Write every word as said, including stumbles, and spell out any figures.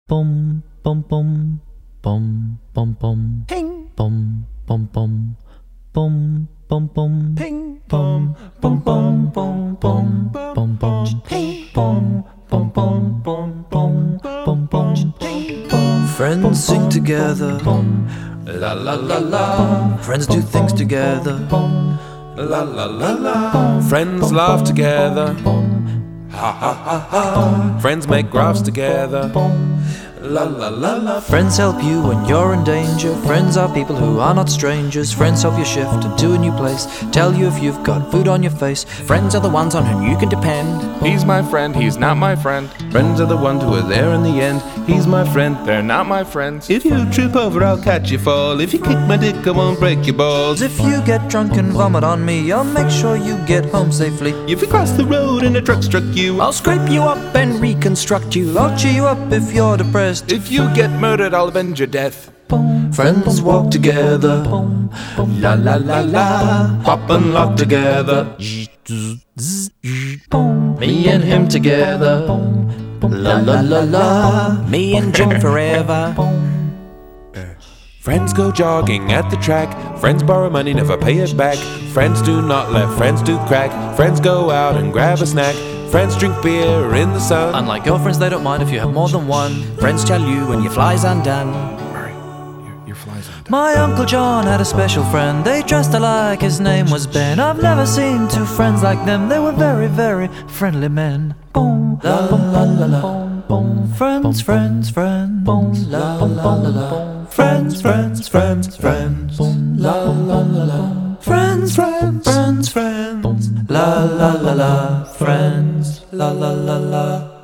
Bum bum bum bum bum bum Ping bum bum bum bum bum bum ping bum bum bum bum bum bum bum ping bum bum bum bum bum bum bum bum. Friends sing together, la la la la. Friends do things together, la la la la. Friends laugh together, ha ha ha ha. Friends make graphs together, la la la la. Friends help you when you're in danger. Friends are people who are not strangers. Friends help you shift into a new place, tell you if you've got food on your face. Friends are the ones on whom you can depend. He's my friend, he's not my friend. Friends are the ones who are there in the end. He's my friend, they're not my friends. If you trip over, I'll catch you fall. If you kick my dick, I won't break your balls. If you get drunk and vomit on me, I'll make sure you get home safely. If you cross the road and a truck struck you, I'll scrape you up and reconstruct you. I'll cheer you up if you're depressed. If you get murdered, I'll avenge your death. Friends walk together, la la la la. Pop and lock together, Me and him together, la la la la. Me and Jim forever. Friends go jogging at the track. Friends borrow money, never pay it back. Friends do not let friends do crack. Friends go out and grab a snack. Friends drink beer in the sun. Unlike your friends, they don't mind if you have more than one. Friends tell you when your fly's undone. Murray, your, your fly's undone. My Uncle John had a special friend. They dressed alike, his name was Ben. I've never seen two friends like them. They were very, very friendly men. Boom, la la la la. Boom, friends, friends, friends. Boom, la la la la. Friends, friends, friends, friends. Boom, la la la la. Friends, friends, friends, friends. La la la la. Friends, la la la la.